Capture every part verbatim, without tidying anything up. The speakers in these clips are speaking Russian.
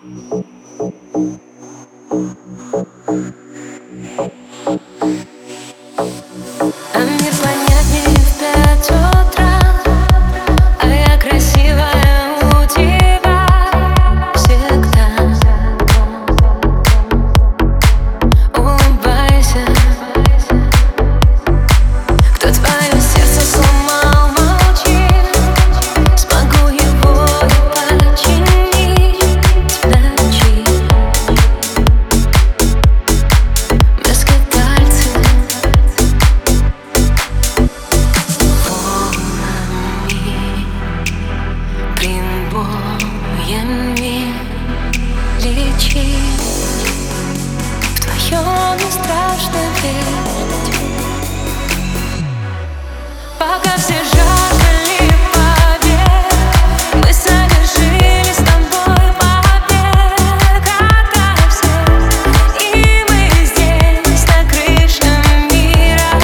А мир понятнее в пять утра, а я красивая у тебя всегда. Улыбайся, кто твое сердце сломал, молчи, смогу его и починить в ночи. Без скитальцев прибоями лечи. В твоем не страшно верить, пока все жаждали побед. Мы совершили с тобой побег ото всех, и мы здесь, на крыше мира.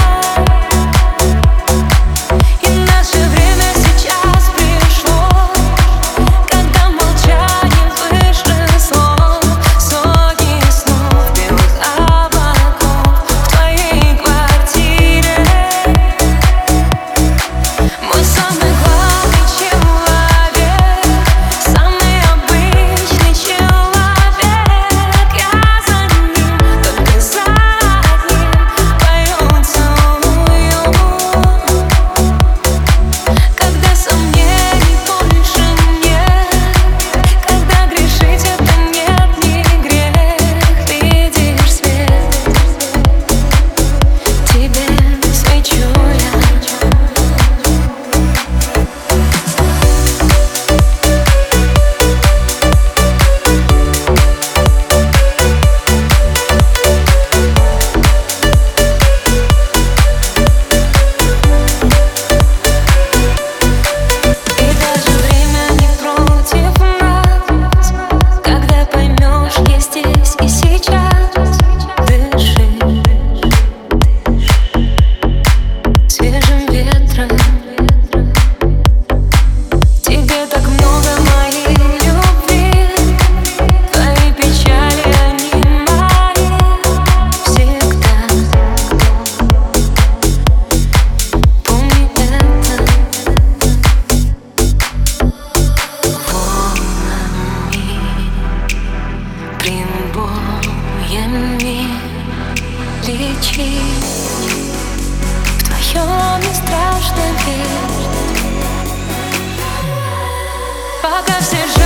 И наше время сейчас пришло, когда молчание выше слов. Сотни снов, белых облаков в твоей квартире. Мой самый главный человек, самый обычный человек. Я за ним, только за одним пою, целую. Когда сомнений больше нет, когда грешить это нет не грех, видишь свет, тебе свечу я. И даже время не против нас, когда поймешь, я здесь и сейчас. Дыши свежим ветром. Тебе так много моей любви, твои печали, они мои всегда. Помни это. Прибоями лечи. В твоем не страшно верить, пока все